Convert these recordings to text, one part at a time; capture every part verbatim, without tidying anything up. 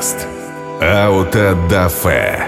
Подкаст Аутодафе.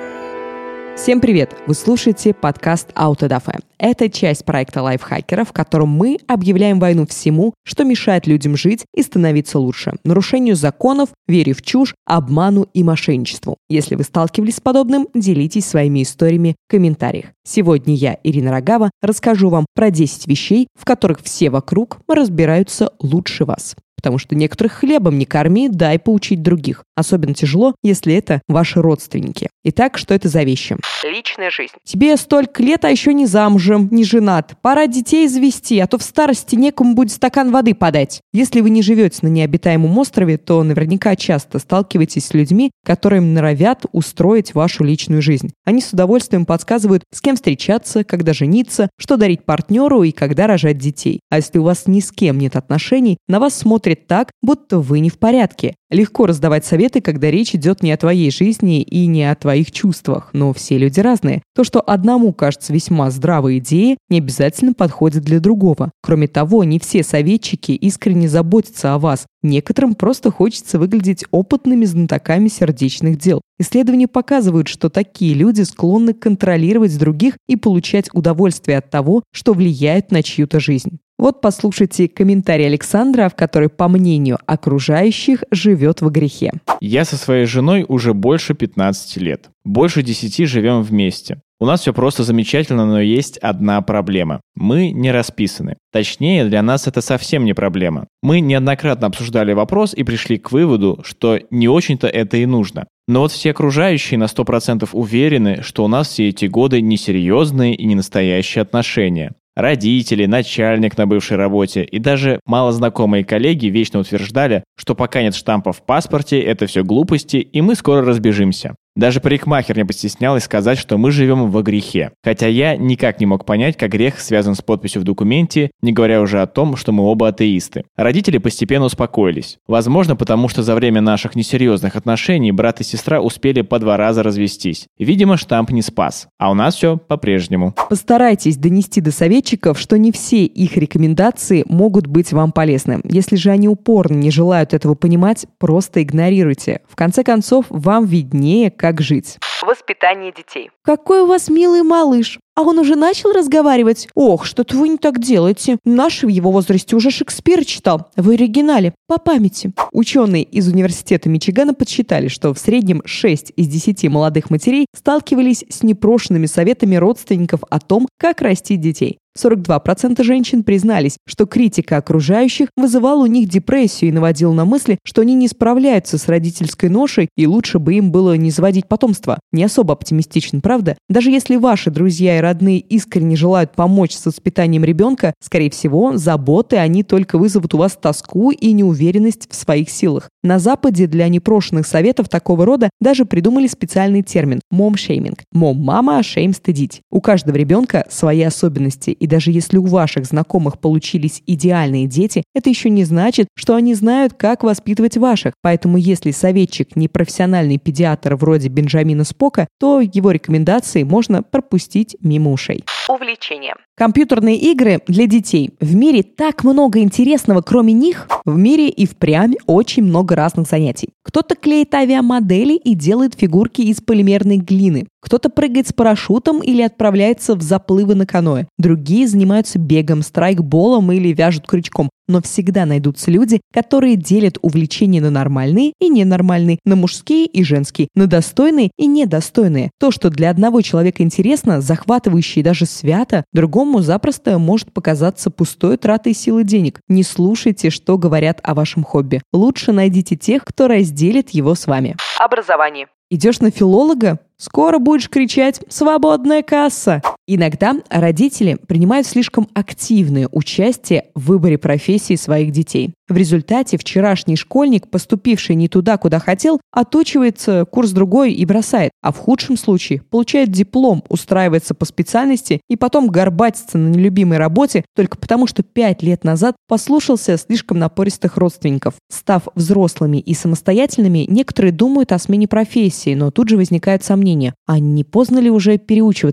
Всем привет! Вы слушаете подкаст Аутодафе. Это часть проекта лайфхакера, в котором мы объявляем войну всему, что мешает людям жить и становиться лучше. Нарушению законов, вере в чушь, обману и мошенничеству. Если вы сталкивались с подобным, делитесь своими историями в комментариях. Сегодня я, Ирина Рогава, расскажу вам про десять вещей, в которых все вокруг разбираются лучше вас. Потому что некоторых хлебом не корми, дай поучить других. Особенно тяжело, если это ваши родственники. Итак, что это за вещи? Личная жизнь. Тебе столько лет, а еще не замужем, не женат. Пора детей завести, а то в старости некому будет стакан воды подать. Если вы не живете на необитаемом острове, то наверняка часто сталкиваетесь с людьми, которые норовят устроить вашу личную жизнь. Они с удовольствием подсказывают, с кем встречаться, когда жениться, что дарить партнеру и когда рожать детей. А если у вас ни с кем нет отношений, на вас смотрят так, будто вы не в порядке. Легко раздавать советы, когда речь идет не о твоей жизни и не о твоих чувствах. Но все люди разные. То, что одному кажется весьма здравой идеей, не обязательно подходит для другого. Кроме того, не все советчики искренне заботятся о вас. Некоторым просто хочется выглядеть опытными знатоками сердечных дел. Исследования показывают, что такие люди склонны контролировать других и получать удовольствие от того, что влияет на чью-то жизнь. Вот послушайте комментарий Александра, в который, по мнению окружающих, живет во грехе. Я со своей женой уже больше пятнадцати лет. Больше десяти живем вместе. У нас все просто замечательно, но есть одна проблема. Мы не расписаны. Точнее, для нас это совсем не проблема. Мы неоднократно обсуждали вопрос и пришли к выводу, что не очень-то это и нужно. Но вот все окружающие на сто процентов уверены, что у нас все эти годы несерьезные и не настоящие отношения. Родители, начальник на бывшей работе и даже малознакомые коллеги вечно утверждали, что пока нет штампа в паспорте, это все глупости, и мы скоро разбежимся. Даже парикмахер не постеснялась сказать, что мы живем во грехе. Хотя я никак не мог понять, как грех связан с подписью в документе, не говоря уже о том, что мы оба атеисты. Родители постепенно успокоились. Возможно, потому что за время наших несерьезных отношений брат и сестра успели по два раза развестись. Видимо, штамп не спас. А у нас все по-прежнему. Постарайтесь донести до советчиков, что не все их рекомендации могут быть вам полезны. Если же они упорно не желают этого понимать, просто игнорируйте. В конце концов, вам виднее, как Как жить. Воспитание детей. Какой у вас милый малыш. А он уже начал разговаривать? Ох, что-то вы не так делаете. Наш в его возрасте уже Шекспира читал. В оригинале. По памяти. Ученые из университета Мичигана подсчитали, что в среднем шесть из десяти молодых матерей сталкивались с непрошенными советами родственников о том, как растить детей. сорок два процента женщин признались, что критика окружающих вызывала у них депрессию и наводила на мысли, что они не справляются с родительской ношей и лучше бы им было не заводить потомство. Не особо оптимистично, правда? Даже если ваши друзья и родные искренне желают помочь с воспитанием ребенка, скорее всего, заботы они только вызовут у вас тоску и неуверенность в своих силах. На Западе для непрошенных советов такого рода даже придумали специальный термин – мом-шейминг. Мом-мама, шейм – стыдить. У каждого ребенка свои особенности, и даже если у ваших знакомых получились идеальные дети, это еще не значит, что они знают, как воспитывать ваших. Поэтому если советчик не профессиональный педиатр вроде Бенджамина Спока, то его рекомендации можно пропустить мимо ушей. Увлечение. Компьютерные игры для детей. В мире так много интересного, кроме них. В мире и впрямь очень много разных занятий. Кто-то клеит авиамодели и делает фигурки из полимерной глины. Кто-то прыгает с парашютом или отправляется в заплывы на каноэ. Другие занимаются бегом, страйкболом или вяжут крючком. Но всегда найдутся люди, которые делят увлечения на нормальные и ненормальные, на мужские и женские, на достойные и недостойные. То, что для одного человека интересно, захватывающе и даже свято, другому запросто может показаться пустой тратой силы денег. Не слушайте, что говорят о вашем хобби. Лучше найдите тех, кто разделит его с вами. Образование. Идешь на филолога? Скоро будешь кричать «Свободная касса!». Иногда родители принимают слишком активное участие в выборе профессии своих детей. В результате вчерашний школьник, поступивший не туда, куда хотел, отучивается курс другой и бросает, а в худшем случае получает диплом, устраивается по специальности и потом горбатится на нелюбимой работе только потому, что пять лет назад послушался слишком напористых родственников. Став взрослыми и самостоятельными, некоторые думают о смене профессии, но тут же возникают сомнения. А не поздно ли уже переучиваться?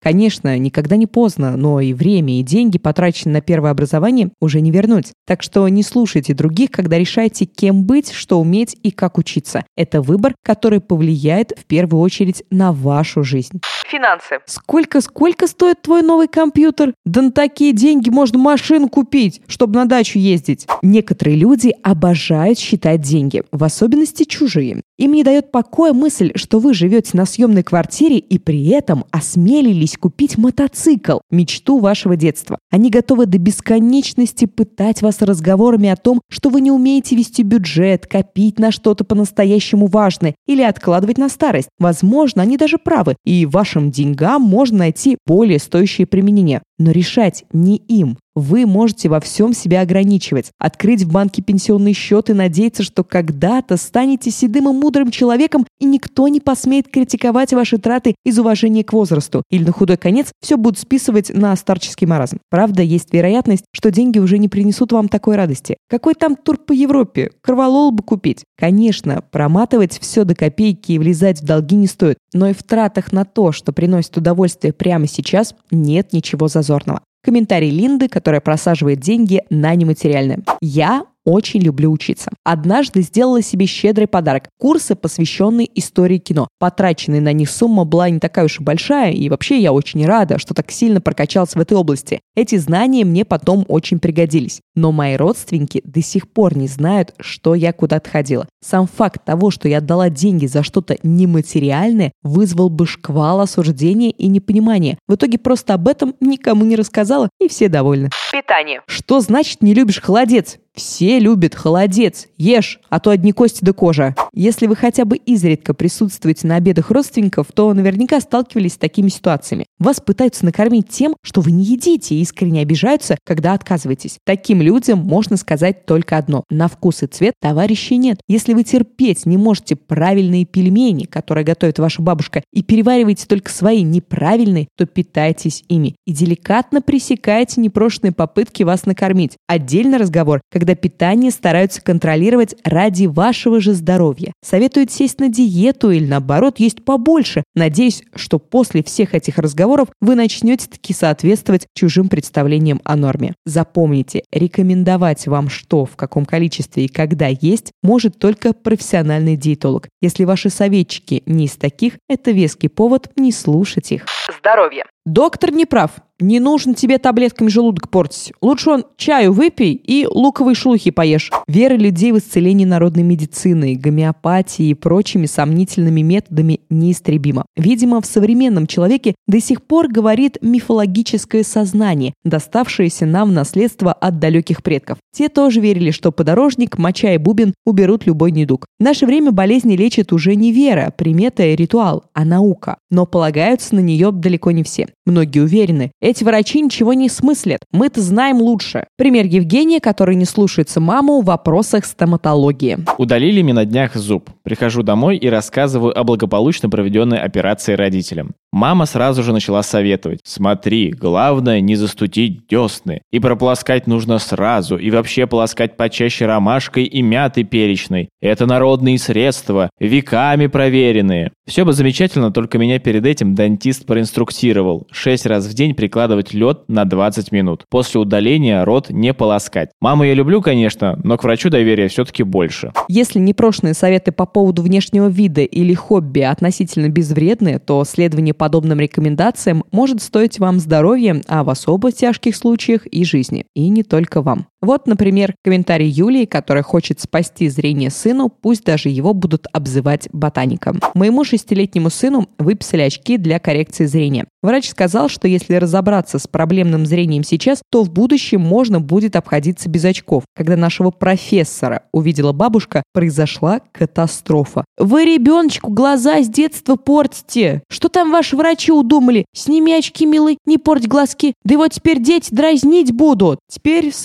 Конечно, никогда не поздно, но и время, и деньги, потраченные на первое образование, уже не вернуть. Так что не слушайте других, когда решаете, кем быть, что уметь и как учиться. Это выбор, который повлияет в первую очередь на вашу жизнь. Финансы. Сколько-сколько стоит твой новый компьютер? Да на такие деньги можно машину купить, чтобы на дачу ездить. Некоторые люди обожают считать деньги, в особенности чужие. Им не дает покоя мысль, что вы живете на съемной квартире и при этом осмелились купить мотоцикл, мечту вашего детства. Они готовы до бесконечности пытать вас разговорами о том, что вы не умеете вести бюджет, копить на что-то по-настоящему важное или откладывать на старость. Возможно, они даже правы, и вашим деньгам можно найти более стоящее применение. Но решать не им. Вы можете во всем себя ограничивать, открыть в банке пенсионный счет и надеяться, что когда-то станете седым и мудрым человеком, и никто не посмеет критиковать ваши траты из уважения к возрасту. Или на худой конец все будут списывать на старческий маразм. Правда, есть вероятность, что деньги уже не принесут вам такой радости. Какой там тур по Европе? Корвалол бы купить. Конечно, проматывать все до копейки и влезать в долги не стоит, но и в тратах на то, что приносит удовольствие прямо сейчас, нет ничего зазорного. Комментарий Линды, которая просаживает деньги на нематериальное. Я очень люблю учиться. Однажды сделала себе щедрый подарок – курсы, посвященные истории кино. Потраченная на них сумма была не такая уж и большая, и вообще я очень рада, что так сильно прокачалась в этой области. Эти знания мне потом очень пригодились. Но мои родственники до сих пор не знают, что я куда-то ходила. Сам факт того, что я отдала деньги за что-то нематериальное, вызвал бы шквал осуждения и непонимания. В итоге просто об этом никому не рассказала, и все довольны. Питание. Что значит не любишь холодец? Все любят холодец. Ешь, а то одни кости да кожа. Если вы хотя бы изредка присутствуете на обедах родственников, то наверняка сталкивались с такими ситуациями. Вас пытаются накормить тем, что вы не едите, и искренне обижаются, когда отказываетесь. Таким людям можно сказать только одно. На вкус и цвет товарищей нет. Если вы терпеть не можете правильные пельмени, которые готовит ваша бабушка, и перевариваете только свои неправильные, то питайтесь ими. И деликатно пресекайте непрошенные попытки вас накормить. Отдельный разговор, когда когда питание стараются контролировать ради вашего же здоровья. Советуют сесть на диету или, наоборот, есть побольше. Надеюсь, что после всех этих разговоров вы начнете таки соответствовать чужим представлениям о норме. Запомните, рекомендовать вам что, в каком количестве и когда есть, может только профессиональный диетолог. Если ваши советчики не из таких, это веский повод не слушать их. Здоровье. Доктор не прав. Не нужно тебе таблетками желудок портить. Лучше он чаю выпей и луковые шелухи поешь. Вера людей в исцеление народной медицины, гомеопатии и прочими сомнительными методами неистребима. Видимо, в современном человеке до сих пор говорит мифологическое сознание, доставшееся нам в наследство от далеких предков. Те тоже верили, что подорожник, моча и бубен уберут любой недуг. В наше время болезни лечит уже не вера, примета и ритуал, а наука. Но полагаются на нее далеко не все. Многие уверены, эти врачи ничего не смыслят, мы-то знаем лучше. Пример Евгения, который не слушается маму в вопросах стоматологии. Удалили мне на днях зуб. Прихожу домой и рассказываю о благополучно проведенной операции родителям. Мама сразу же начала советовать. Смотри, главное не застудить десны. И прополоскать нужно сразу. И вообще полоскать почаще ромашкой и мятой перечной. Это народные средства, веками проверенные. Все бы замечательно, только меня перед этим дантист проинструктировал. Шесть раз в день прикладывать лед на двадцать минут. После удаления рот не полоскать. Маму я люблю, конечно, но к врачу доверия все-таки больше. Если непрошенные советы по поводу внешнего вида или хобби относительно безвредны, то следование подобным рекомендациям может стоить вам здоровья, а в особо тяжких случаях и жизни. И не только вам. Вот, например, комментарий Юлии, которая хочет спасти зрение сыну, пусть даже его будут обзывать ботаником. Моему шестилетнему сыну выписали очки для коррекции зрения. Врач сказал, что если разобраться с проблемным зрением сейчас, то в будущем можно будет обходиться без очков. Когда нашего профессора увидела бабушка, произошла катастрофа. «Вы ребеночку глаза с детства портите! Что там ваши врачи удумали? Сними очки, милый, не порть глазки! Да его теперь дети дразнить будут!» Теперь сын не хочет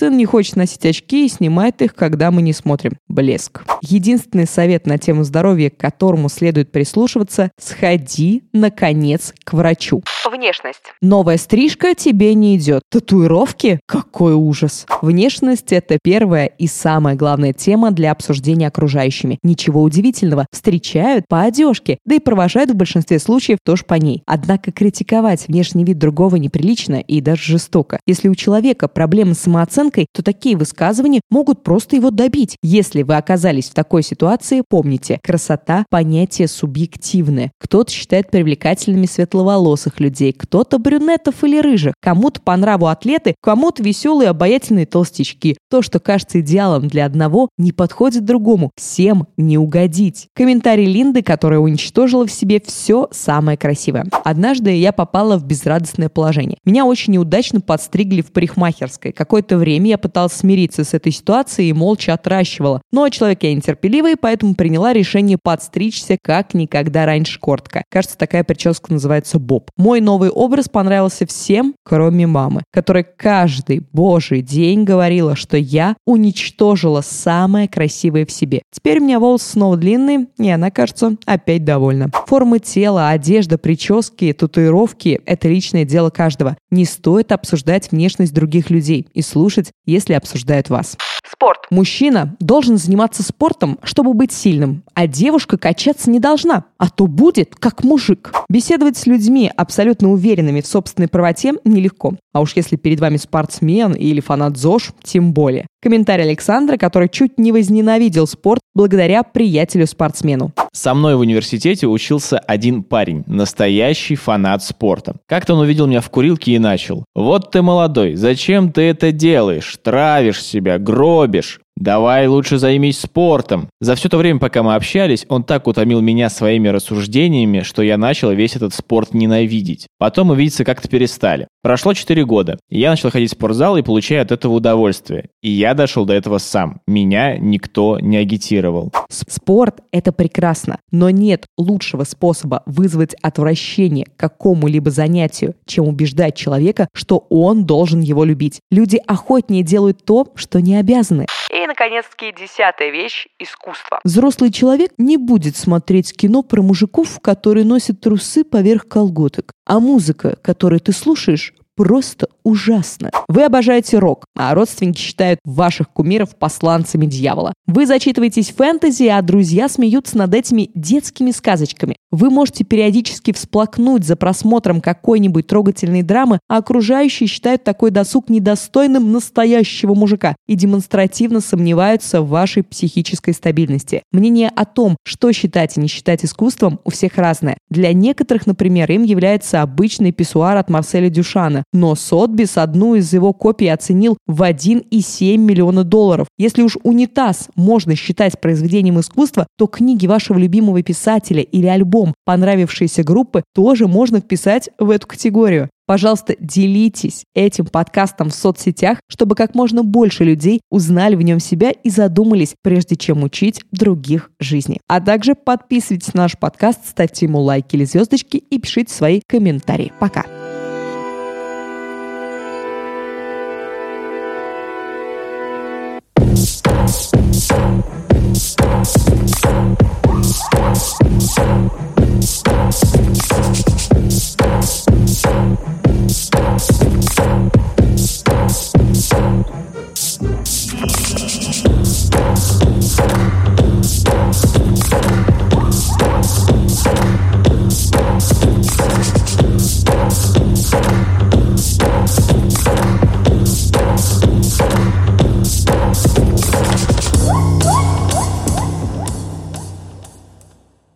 хочет носить очки и снимает их, когда мы не смотрим. Блеск. Единственный совет на тему здоровья, к которому следует прислушиваться – сходи, наконец, к врачу. Внешность. Новая стрижка тебе не идет. Татуировки? Какой ужас. Внешность – это первая и самая главная тема для обсуждения окружающими. Ничего удивительного. Встречают по одежке, да и провожают в большинстве случаев тоже по ней. Однако критиковать внешний вид другого неприлично и даже жестоко. Если у человека проблемы с самооценкой, то такие высказывания могут просто его добить. Если вы оказались в такой ситуации, помните, красота – понятие субъективное. Кто-то считает привлекательными светловолосых людей, кто-то брюнетов или рыжих, кому-то по нраву атлеты, кому-то веселые обаятельные толстячки. То, что кажется идеалом для одного, не подходит другому. Всем не угодить. Комментарий Линды, которая уничтожила в себе все самое красивое. Однажды я попала в безрадостное положение. Меня очень неудачно подстригли в парикмахерской. Какое-то время я пыталась смириться с этой ситуацией и молча отращивала. Но человек я нетерпеливый, поэтому приняла решение подстричься как никогда раньше коротко. Кажется, такая прическа называется боб. Мой новый образ понравился всем, кроме мамы, которая каждый божий день говорила, что я уничтожила самое красивое в себе. Теперь у меня волосы снова длинные, и она, кажется, опять довольна. Формы тела, одежда, прически, татуировки – это личное дело каждого. Не стоит обсуждать внешность других людей и слушать, если обсуждают вас. Спорт. Мужчина должен заниматься спортом, чтобы быть сильным, а девушка качаться не должна, а то будет как мужик. Беседовать с людьми, абсолютно уверенными в собственной правоте, нелегко. А уж если перед вами спортсмен или фанат ЗОЖ, тем более. Комментарий Александра, который чуть не возненавидел спорт благодаря приятелю-спортсмену. Со мной в университете учился один парень, настоящий фанат спорта. Как-то он увидел меня в курилке и начал: «Вот ты молодой, зачем ты это делаешь? Травишь себя, гробишь. Давай лучше займись спортом». За все то время, пока мы общались, он так утомил меня своими рассуждениями, что я начал весь этот спорт ненавидеть. Потом мы видеться как-то перестали. Прошло четыре года, и я начал ходить в спортзал и получаю от этого удовольствие. И я дошел до этого сам. Меня никто не агитировал. Спорт – это прекрасно, но нет лучшего способа вызвать отвращение к какому-либо занятию, чем убеждать человека, что он должен его любить. Люди охотнее делают то, что не обязаны. И, наконец-таки, десятая вещь – искусство. Взрослый человек не будет смотреть кино про мужиков, которые носят трусы поверх колготок. А музыка, которую ты слушаешь, просто ужасно. Вы обожаете рок, а родственники считают ваших кумиров посланцами дьявола. Вы зачитываетесь фэнтези, а друзья смеются над этими детскими сказочками. Вы можете периодически всплакнуть за просмотром какой-нибудь трогательной драмы, а окружающие считают такой досуг недостойным настоящего мужика и демонстративно сомневаются в вашей психической стабильности. Мнение о том, что считать и не считать искусством, у всех разное. Для некоторых, например, им является обычный писсуар от Марселя Дюшана, но Сотбис одну из его копий оценил в один и семь миллиона долларов. Если уж унитаз можно считать произведением искусства, то книги вашего любимого писателя или альбом понравившейся группы тоже можно вписать в эту категорию. Пожалуйста, делитесь этим подкастом в соцсетях, чтобы как можно больше людей узнали в нем себя и задумались, прежде чем учить других жизни. А также подписывайтесь на наш подкаст, ставьте ему лайки или звездочки и пишите свои комментарии. Пока!